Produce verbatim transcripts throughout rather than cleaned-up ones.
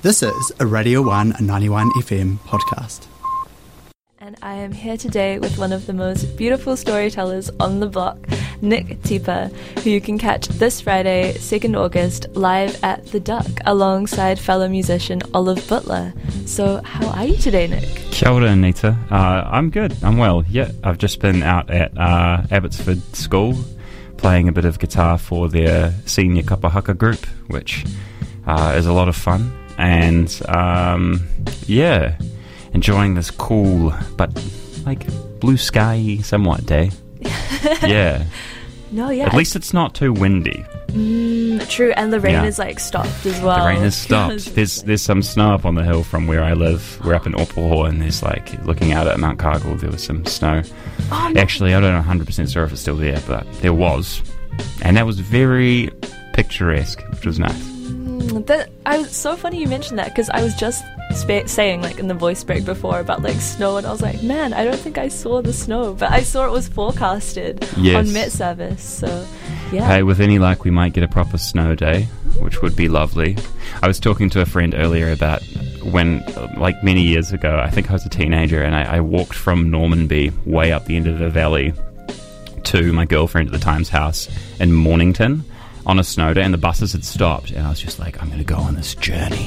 This is a Radio one ninety-one F M podcast. And I am here today with one of the most beautiful storytellers on the block, Nick Tipa, who you can catch this Friday, second August, live at The Duck, alongside fellow musician Olive Butler. So how are you today, Nick? Kia ora, Anita. Uh, I'm good. I'm well. Yeah, I've just been out at uh, Abbotsford School playing a bit of guitar for their senior kapahaka group, which uh, is a lot of fun. And, um, yeah, enjoying this cool but, like, blue sky somewhat day. Yeah. No, yeah. At least it's not too windy. Mm, true, and the rain Yeah. is, like, stopped as well. The rain has stopped. There's there's some snow up on the hill from where I live. We're up in Opuho, and there's, like, looking out at Mount Cargill, there was some snow. Oh, no. Actually, I don't know one hundred percent sure if it's still there, but there was. And that was very picturesque, which was nice. That, I was so funny you mentioned that, because I was just spa- saying, like, in the voice break before about, like, snow, and I was like, man, I don't think I saw the snow, but I saw it was forecasted Yes. on Met Service, so yeah. Hey, with any luck, we might get a proper snow day, which would be lovely. I was talking to a friend earlier about when, like, many years ago, I think I was a teenager, and I, I walked from Normanby way up the end of the valley to my girlfriend at the time's house in Mornington on a snow day, and the buses had stopped, and I was just like, I'm going to go on this journey.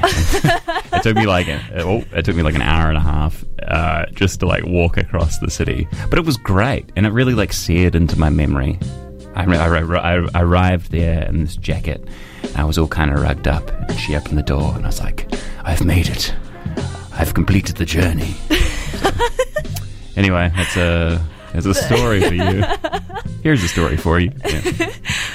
it took me like a, oh, it took me like an hour and a half uh, just to like walk across the city, but it was great, and it really like seared into my memory. I, I, I, I arrived there in this jacket, and I was all kind of rugged up, and she opened the door, and I was like, I've made it. I've completed the journey. So, anyway, that's a that's a story for you. Here's a story for you. Yeah.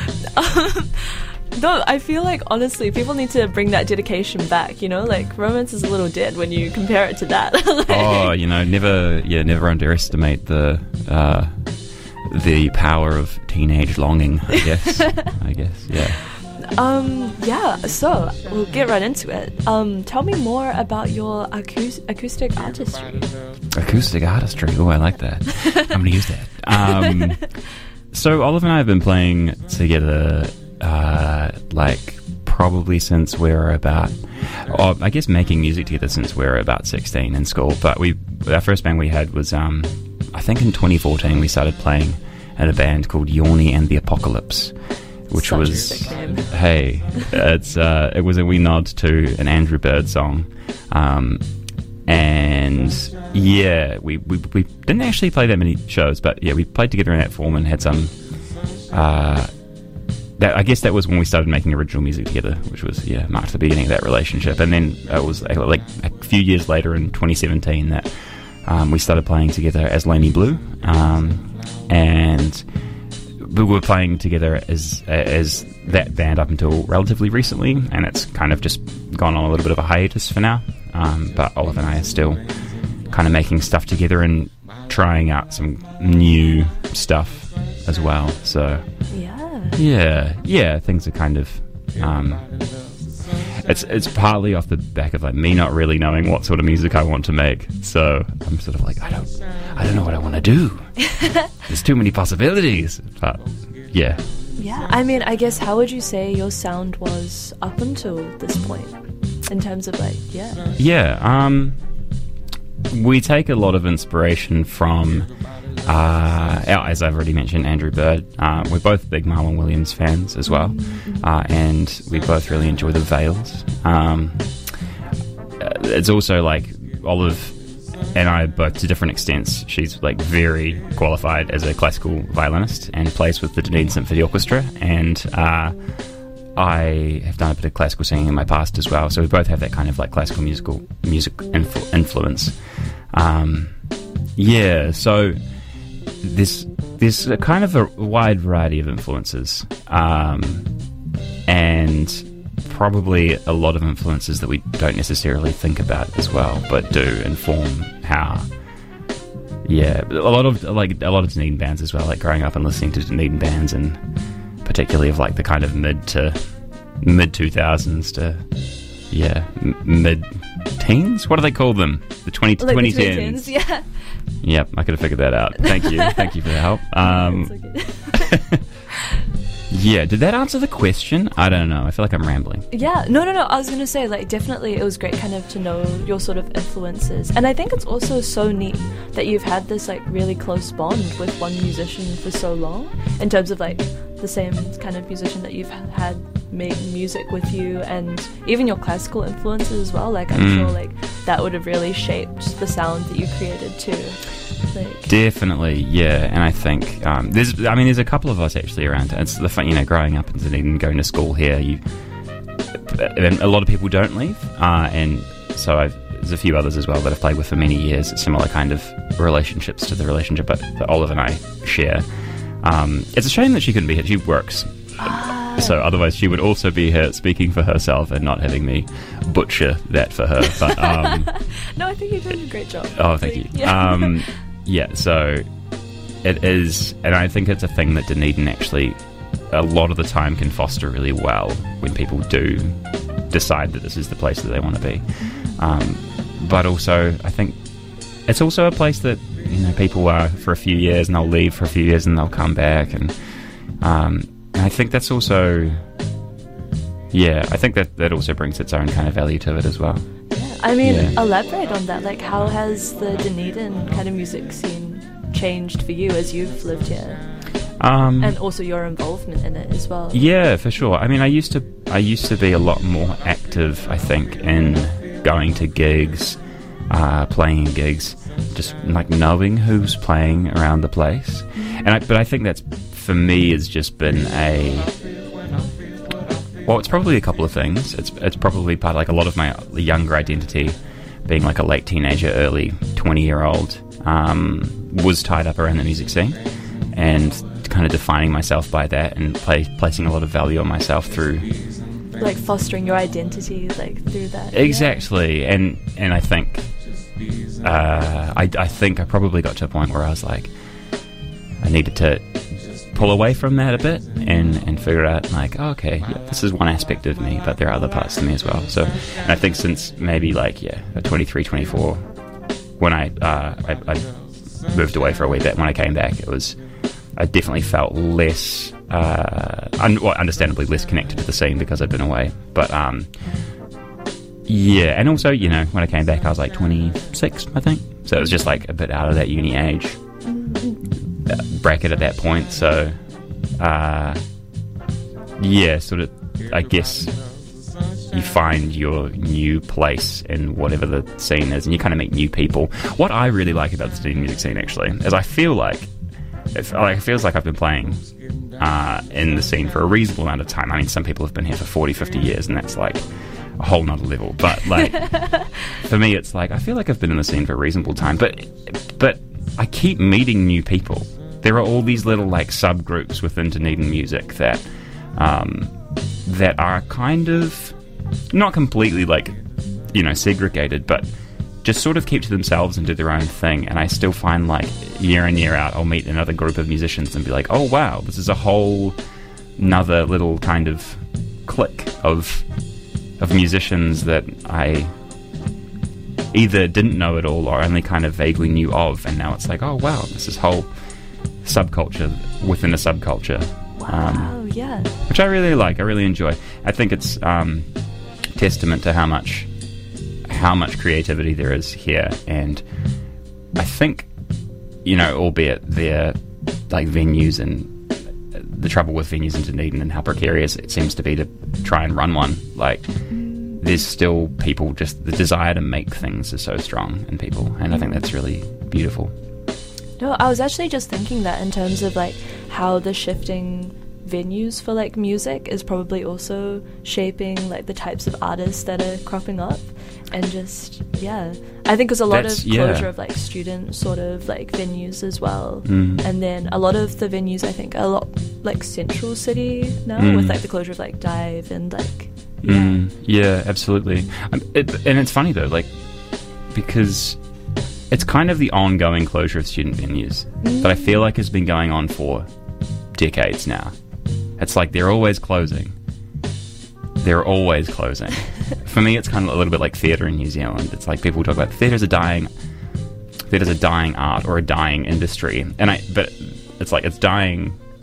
Um, no, I feel like, honestly, people need to bring that dedication back, you know? Like, romance is a little dead when you compare it to that. Like, oh, you know, never, yeah, never underestimate the, uh, the power of teenage longing, I guess. I guess, yeah. Um, yeah, so, we'll get right into it. Um, tell me more about your acous- acoustic artistry. Acoustic artistry, oh, I like that. I'm going to use that. Um... So Olive and I have been playing together, uh, like, probably since we were about, oh, I guess making music together since we were about sixteen in school. But we, our first band we had was, um, I think in twenty fourteen we started playing in a band called Yorny and the Apocalypse, which Such was, a sick name. hey, it's, uh, it was a wee nod to an Andrew Bird song. Um, and yeah, we, we we didn't actually play that many shows, but yeah, we played together in that form and had some. Uh, that I guess that was when we started making original music together, which was yeah marked the beginning of that relationship. And then it was uh, like a few years later in twenty seventeen that um, we started playing together as Laney Blue, um, and we were playing together as as that band up until relatively recently, and it's kind of just gone on a little bit of a hiatus for now. Um, but Olive and I are still kind of making stuff together and trying out some new stuff as well. So Yeah. yeah, yeah, things are kind of um, it's it's partly off the back of like me not really knowing what sort of music I want to make. So I'm sort of like I don't I don't know what I want to do. There's too many possibilities. But yeah. Yeah, I mean, I guess, how would you say your sound was up until this point? In terms of, like, yeah. Yeah, um, we take a lot of inspiration from, uh, as I've already mentioned, Andrew Bird. Uh, we're both big Marlon Williams fans as well, uh, and we both really enjoy the Veils. Um, it's also like Olive and I, both to different extents. She's like very qualified as a classical violinist and plays with the Dunedin Symphony Orchestra, and uh, I have done a bit of classical singing in my past as well, so we both have that kind of like classical musical music influ- influence. Um, yeah, so this there's a kind of a wide variety of influences, um, and probably a lot of influences that we don't necessarily think about as well, but do inform how. Yeah, a lot of like a lot of Dunedin bands as well. Like growing up and listening to Dunedin bands, and particularly of like the kind of mid to mid two thousands to yeah m- mid teens. What do they call them? The twenty Like twenty the tens. twenty tens, yeah. Yep, I could have figured that out. Thank you, thank you for the help. Um, It's okay. Yeah, did that answer the question? I don't know. I feel like I'm rambling. Yeah, no, no, no. I was going to say, like, definitely it was great kind of to know your sort of influences. And I think it's also so neat that you've had this, like, really close bond with one musician for so long, in terms of, like, the same kind of musician that you've had make music with you, and even your classical influences as well. Like, I'm Mm. sure, like, that would have really shaped the sound that you created too. Like, Definitely, yeah. And I think um, there's, I mean, there's a couple of us actually around. It's the fun, you know, growing up in Dunedin, going to school here. You, and a lot of people don't leave, uh, and so I've, there's a few others as well that I've played with for many years. Similar kind of relationships to the relationship that, that Olive and I share. Um, it's a shame that she couldn't be here. She works. ah, So otherwise she would also be here speaking for herself and not having me butcher that for her. But um, no, I think you're doing a great job. oh, thank you. Yeah. Um, yeah, so it is, and I think it's a thing that Dunedin actually a lot of the time can foster really well when people do decide that this is the place that they want to be. Um, but also, I think it's also a place that, you know, people are for a few years and they'll leave for a few years and they'll come back, and um, and I think that's also, yeah, I think that that also brings its own kind of value to it as well. Yeah. I mean, Yeah. elaborate on that. Like, how has the Dunedin kind of music scene changed for you as you've lived here, Um, and also your involvement in it as well? Yeah, for sure. I mean, I used to I used to be a lot more active, I think, in going to gigs, uh, playing in gigs, just like knowing who's playing around the place. And I, but I think that's, for me, has just been a, well, it's probably a couple of things. It's it's probably part of like a lot of my younger identity, being like a late teenager, early twenty year old, um, was tied up around the music scene, and kind of defining myself by that, and play, placing a lot of value on myself through, Like fostering your identity, like through that. exactly. And and I think uh, I I think I probably got to a point where I was like, I needed to pull away from that a bit and and figure out like, oh, okay, yeah, this is one aspect of me, but there are other parts of me as well. So, and I think since maybe like yeah, twenty-three, twenty-four, when I uh, I, I moved away for a wee bit, when I came back, it was, I definitely felt less, uh, un- well, understandably less connected to the scene because I'd been away. But um, yeah, and also, you know, when I came back, I was like twenty-six, I think. So it was just like a bit out of that uni age bracket at that point. So uh, yeah, sort of, I guess you find your new place in whatever the scene is, and you kind of meet new people. What I really like about the Dunedin music scene, actually, is I feel like It, like, it feels like I've been playing uh, in the scene for a reasonable amount of time. I mean, some people have been here for forty, fifty years, and that's like a whole nother level. But like, for me, it's like I feel like I've been in the scene for a reasonable time. But but I keep meeting new people. There are all these little like subgroups within Dunedin music that um, that are kind of not completely like, you know, segregated, but just sort of keep to themselves and do their own thing. And I still find like year in, year out, I'll meet another group of musicians and be like, oh wow, this is a whole another little kind of clique of of musicians that I either didn't know at all or only kind of vaguely knew of, and now it's like, oh wow, this is whole subculture within a subculture. Wow, um, yeah. which I really like, I really enjoy. I think it's um, testament to how much how much creativity there is here, and I think, you know, albeit they're like venues, and the trouble with venues in Dunedin and how precarious it seems to be to try and run one, like there's still people, just the desire to make things is so strong in people, and I think that's really beautiful. No, I was actually just thinking that in terms of like how the shifting venues for like music is probably also shaping like the types of artists that are cropping up, and just yeah I think there's a lot That's, of closure yeah. of like student sort of like venues as well, Mm. and then a lot of the venues I think are a lot like Central City now, Mm. with like the closure of like Dive and like yeah. Mm, yeah, absolutely. Um, it, and it's funny though, like, because it's kind of the ongoing closure of student venues Mm. that I feel like has been going on for decades now. It's like they're always closing. They're always closing. For me, it's kind of a little bit like theatre in New Zealand. It's like people talk about theatre's a dying, theatre's a dying art or a dying industry, and I, but it's like it's dying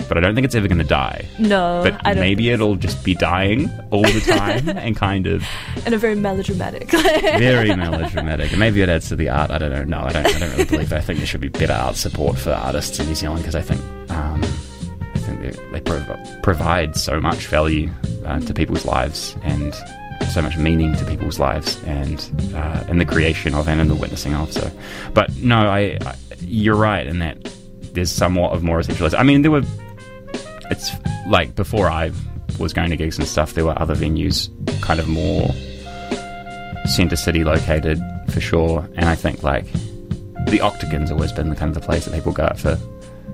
but I don't think it's ever going to die. No, but I don't maybe it'll just be dying all the time and kind of in a very melodramatic very melodramatic, and maybe it adds to the art. I don't know. No, I don't. I don't really believe that. I think there should be better art support for artists in New Zealand, because I think um, I think they, they prov- provide so much value uh, to people's lives and so much meaning to people's lives, and uh, in the creation of and in the witnessing of. So, but no, I, I you're right in that there's somewhat of more essentialism. I mean, there were. It's like before I was going to gigs and stuff, there were other venues kind of more centre city located for sure, and I think like the Octagon's always been the kind of the place that people go out for.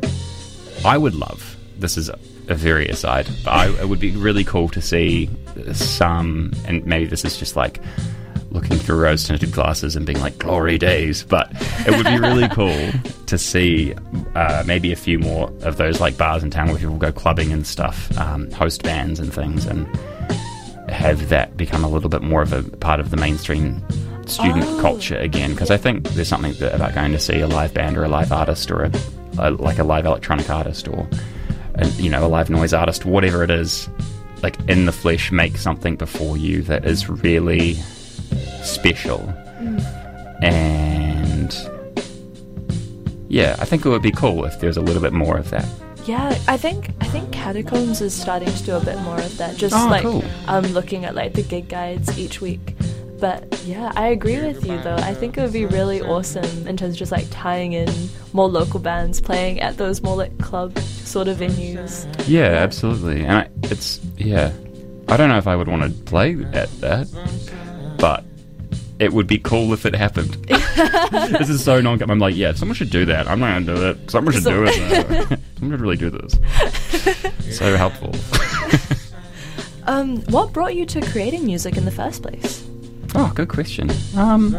I would love, this is a, a very aside, but I, it would be really cool to see some, and maybe this is just like looking through rose tinted glasses and being like glory days, but it would be really cool to see uh, maybe a few more of those like bars in town where people go clubbing and stuff, um, host bands and things, and have that become a little bit more of a part of the mainstream student oh. culture again, because I think there's something that, about going to see a live band or a live artist or a, a like a live electronic artist or a, you know a live noise artist, whatever it is, like in the flesh, make something before you that is really special. mm. And yeah, I think it would be cool if there's a little bit more of that. Yeah, I think I think Catacombs is starting to do a bit more of that. Just oh, like cool. um, looking at like the gig guides each week. But yeah, I agree with you though. I think it would be really awesome in terms of just like tying in more local bands playing at those more like club sort of venues. Yeah, yeah. Absolutely. And I, it's yeah, I don't know if I would want to play at that, but it would be cool if it happened. This is so non. I'm like, yeah, someone should do that. I'm not going to do it. Someone should do it. Though. Someone should really do this. So helpful. um, what brought you to creating music in the first place? Oh, good question. Um,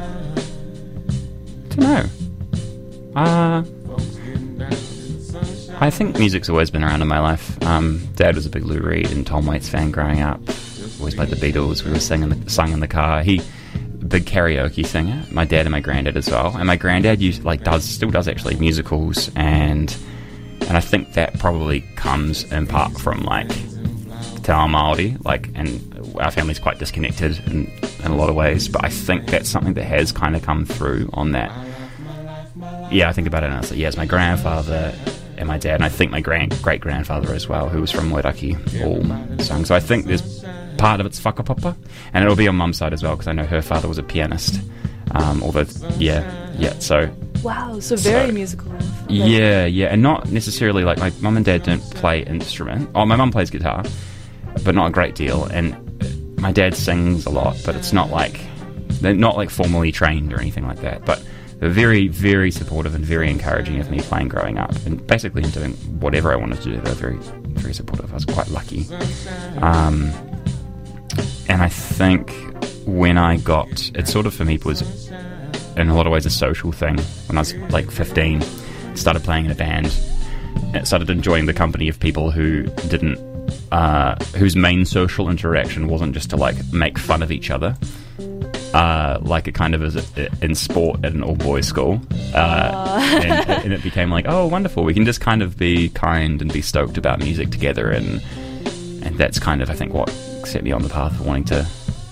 don't know. Uh, I think music's always been around in my life. Um, Dad was a big Lou Reed and Tom Waits fan growing up. Always played the Beatles. We were singing the, sung in the car. He. Big karaoke singer, my dad and my granddad as well, and my granddad used like does still does actually musicals, and and I think that probably comes in part from like Te Ao Māori, like, and our family's quite disconnected in, in a lot of ways, but I think that's something that has kind of come through on that. Yeah, I think about it and I was like, yeah, it's my grandfather and my dad, and I think my grand great grandfather as well, who was from Wairaki, all sung. So I think there's part of it's whakapapa, and it'll be on mum's side as well, because I know her father was a pianist. Um, although, yeah, yeah. So wow, so very so, musical. Yeah, yeah, and not necessarily like my mum and dad didn't play instrument. Oh, my mum plays guitar, but not a great deal, and my dad sings a lot, but it's not like they're not like formally trained or anything like that. But they're very, very supportive and very encouraging of me playing growing up, and basically in doing whatever I wanted to do. They're very, very supportive. I was quite lucky. Um, and I think when I got, it sort of for me was in a lot of ways a social thing. When I was like fifteen, started playing in a band, and started enjoying the company of people who didn't, uh, whose main social interaction wasn't just to like make fun of each other. Uh, like it kind of is in sport at an all-boys school. Uh, and, and it became like, oh, wonderful, we can just kind of be kind and be stoked about music together. And and that's kind of, I think, what set me on the path of wanting to,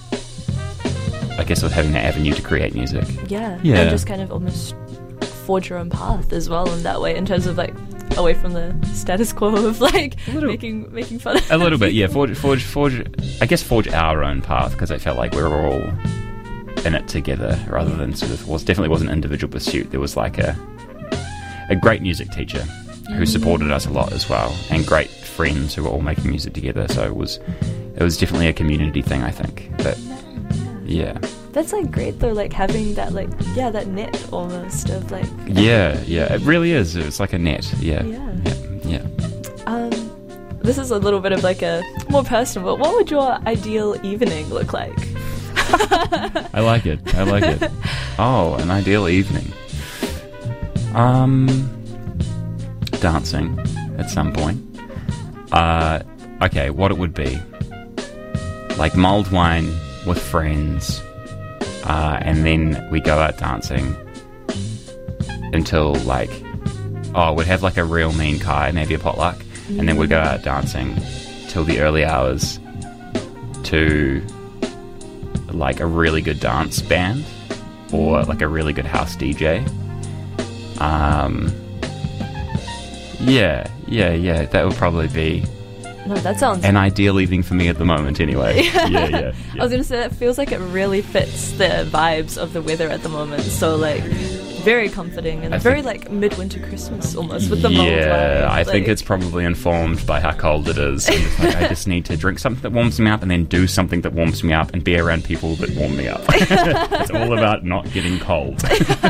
I guess, of having that avenue to create music. Yeah. Yeah. And just kind of almost forge your own path as well in that way, in terms of like away from the status quo of like little, making making fun of a little bit, yeah. Forge, forge, forge. I guess forge our own path, because I felt like we were all in it together, rather than sort of was definitely was an individual pursuit. There was like a a great music teacher who supported us a lot as well, and great friends who were all making music together. So it was it was definitely a community thing, I think. But yeah, that's like great though, like having that like yeah that net almost of like yeah yeah it really is. It's like a net. Yeah yeah yeah, yeah. Um this is a little bit of like a more personal, but what would your ideal evening look like? I like it. I like it. Oh, an ideal evening. Um, dancing at some point. Uh, okay, what it would be. Like mulled wine with friends, uh, and then we go out dancing until like, oh, we'd have like a real mean kai, maybe a potluck, and then we'd go out dancing till the early hours to like a really good dance band or like a really good house D J. Um, yeah, yeah, yeah. That would probably be No, that sounds... an ideal evening for me at the moment, anyway. Yeah. yeah, yeah, yeah. I was going to say, that feels like it really fits the vibes of the weather at the moment. So, like, very comforting and I very, think- like, midwinter Christmas almost with the mold Yeah, vibe. I think Like- it's probably informed by how cold it is. And it's like, I just need to drink something that warms me up and then do something that warms me up and be around people that warm me up. It's all about not getting cold.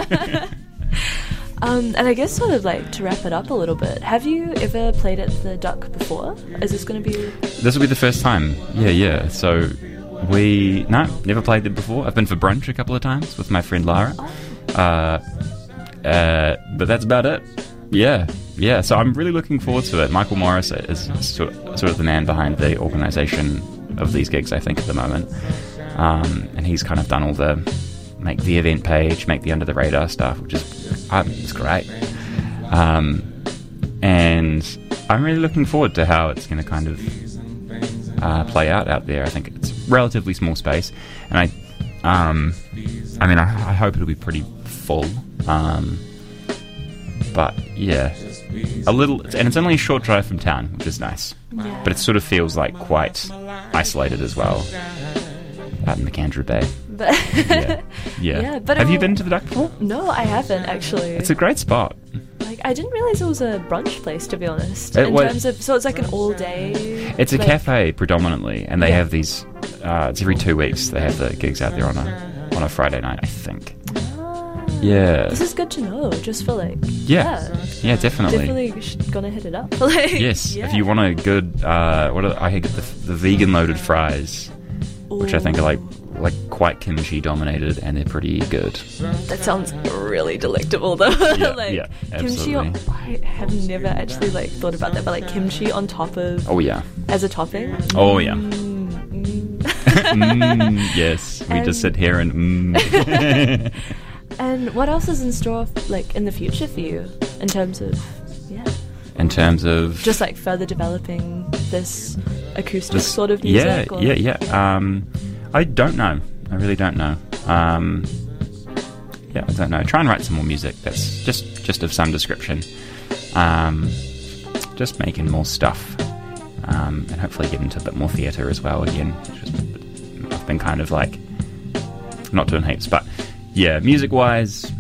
Um, and I guess sort of like to wrap it up a little bit, have you ever played at the Duck before? Is this going to be... This will be the first time. Yeah, yeah. So we... No, never played there before. I've been for brunch a couple of times with my friend Lara. Oh. Uh, uh, but that's about it. Yeah, yeah. So I'm really looking forward to it. Michael Morris is sort sort of the man behind the organisation of these gigs, I think, at the moment. Um, and he's kind of done all the... make the event page, make the under the radar stuff, which is um, it's great. Um, and I'm really looking forward to how it's going to kind of uh, play out out there. I think it's relatively small space, and I, um, I mean, I, I hope it'll be pretty full. Um, but yeah, a little, and it's only a short drive from town, which is nice. Yeah. But it sort of feels like quite isolated as well, out in McAndrew Bay. But Yeah, yeah. Yeah, but have you it'll- been to the Duck before? No, I haven't, actually. It's a great spot. Like, I didn't realise it was a brunch place, to be honest. It in was- terms of... So it's like an all-day... It's a like- cafe predominantly, and they Yeah. have these. Uh, it's every two weeks they have the gigs out there on a on a Friday night, I think. Ah. Yeah, This is good to know, just for like... yeah, Yeah. yeah, definitely. Definitely sh- gonna hit it up. Like, Yes, yeah. if you want a good, uh, what are, I get the, the vegan loaded fries, which I think are like like quite kimchi dominated, and they're pretty good. That sounds really delectable, though. Yeah, like, yeah, kimchi on... absolutely. I have never actually, like, thought about that, but, like, kimchi on top of... Oh yeah, As a topping? oh yeah. Mm, mm. mm, yes, we And- just sit here and. Mm. And what else is in store, like, in the future for you? In terms of... Yeah. In terms of Just, like, further developing this acoustic This- sort of yeah, music? or- yeah, yeah. Um, I don't know. I really don't know. Um, yeah, I don't know. Try and write some more music that's just just of some description. Um, just making more stuff, um, and hopefully get into a bit more theatre as well again. Just, I've been kind of like not doing heaps, but yeah, music-wise,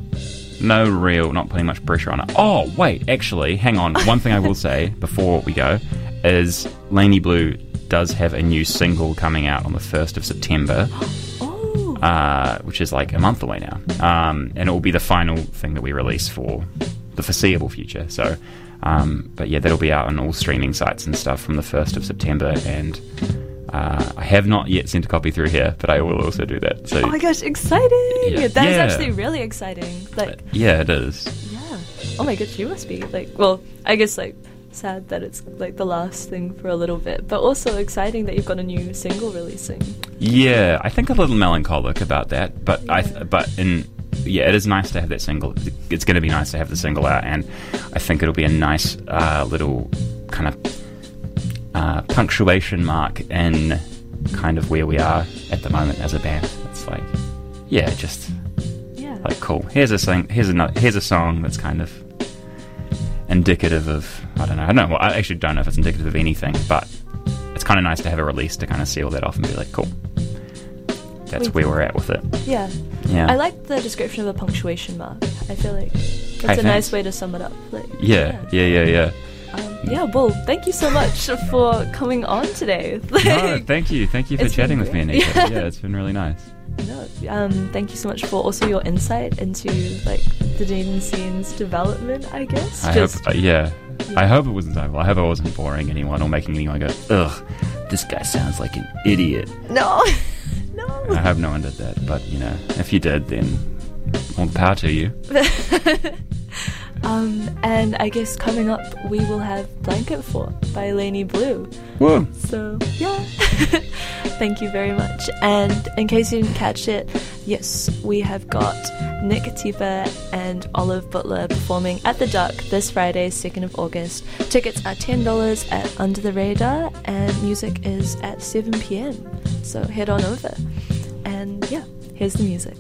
no real, not putting much pressure on it. Oh, wait, actually, hang on. One thing I will say before we go is Laney Blue does have a new single coming out on the first of September, Oh. uh, which is like a month away now. Um, and it will be the final thing that we release for the foreseeable future. So, um, but yeah, that'll be out on all streaming sites and stuff from the first of September. And uh, I have not yet sent a copy through here, but I will also do that. So, Oh my gosh, exciting! Yeah. That is Yeah. actually really exciting. Like, yeah, it is. yeah. Oh my gosh, you must be, like, well, I guess, like, sad that it's, like, the last thing for a little bit, but also exciting that you've got a new single releasing. Yeah, I think a little melancholic about that, but I, but in yeah, it is nice to have that single. It's going to be nice to have the single out, and I think it'll be a nice uh, little kind of uh, punctuation mark in kind of where we are at the moment as a band. It's like, yeah, just Yeah. like cool. Here's a sing. Here's a here's a song that's kind of indicative of I don't know. I don't know. Well, I actually don't know if it's indicative of anything, but it's kind of nice to have a release to kind of seal that off and be like, cool. That's We- where we're at with it. Yeah. Yeah. I like the description of a punctuation mark. I feel like it's Hey, a thanks. nice way to sum it up. Like, Yeah, yeah, yeah, yeah. Um, yeah, well, thank you so much for coming on today. Like, No, thank you, thank you for it's been chatting with me, great. Anita. Yeah, it's been really nice. no, um, thank you so much for also your insight into like the Dunedin scene's development, I guess. I Just, hope, uh, yeah, I hope it wasn't. I hope I wasn't boring anyone or making anyone go, ugh, this guy sounds like an idiot. no, no. I hope no one did that, but you know, if you did, then all the power to you. Um, and I guess coming up, we will have Blanket Fort by Lainey Blue. Whoa. So, yeah. Thank you very much. And in case you didn't catch it, yes, we have got Nick Tipa and Olive Butler performing at the Duck this Friday, second of August. Tickets are ten dollars at Under the Radar, and music is at seven p.m. So head on over. And yeah, here's the music.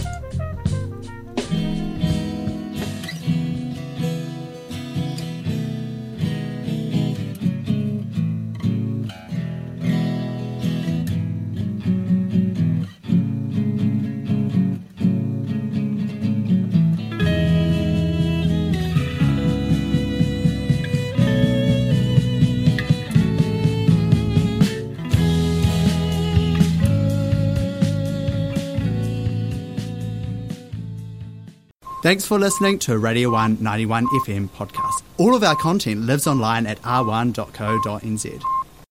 Thanks for listening to Radio one ninety-one F M podcast. All of our content lives online at r one dot co dot n z.